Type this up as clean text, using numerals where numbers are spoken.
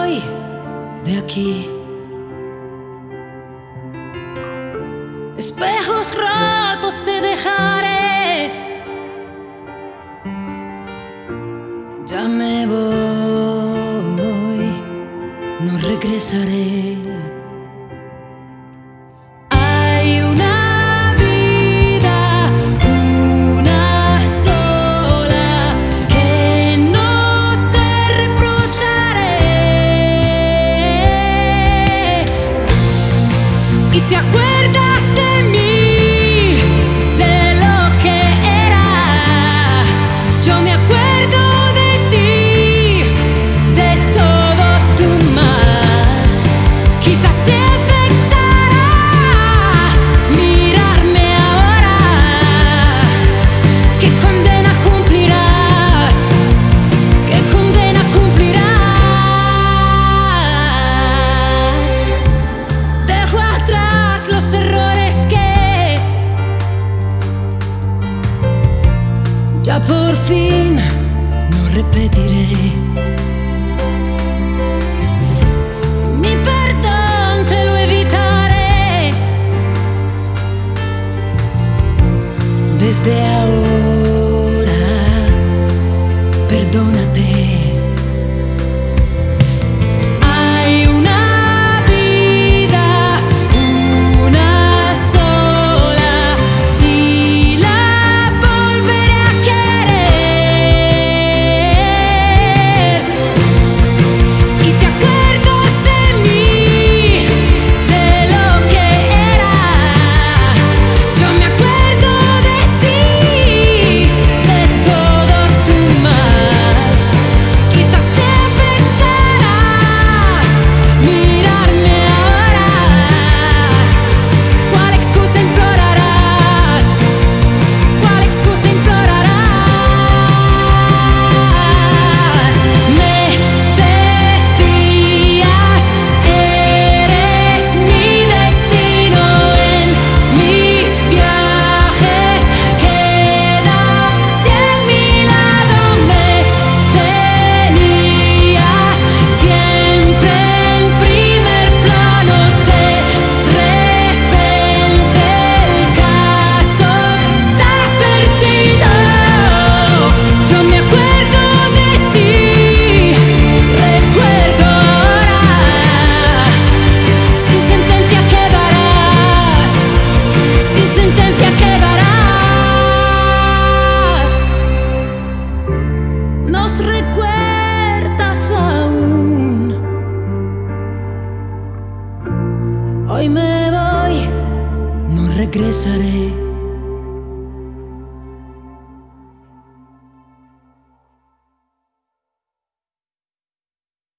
voy de aquí. Espejos rotos te dejaré. Ya me voy, no regresaré. Hay una vida, una sola, que no te reprocharé. Y te acuerdas de mí, de lo que era. Yo me acuerdo de ti, de todo tu mal. Quizás te afectará mirarme ahora. ¿Qué condena cumplirás? ¿Qué condena cumplirás? Dejo atrás los errores que ya por fin no repetiré. Mi perdón te lo evitaré. Desde ahora, perdónate. Hay una vida, una sola, y la volveré a querer. Y te acuerdas de mí, de lo que era. Yo me acuerdo de ti, de todo tu mal. Quizás te afectará mirarme ahora. ¿Cuál excusa implorarás? ¿Cuál excusa implorarás? Me decías, eres mi destino en mis viajes. Quédate a mi lado. Me tenías siempre en primer plano. De repente el caso está perdido. Yo me acuerdo de ti, recuerdo ahora. Sin sentencia quedarás, sin sentencia quedarás. Nos recuerdas aún. Hoy me voy, no regresaré.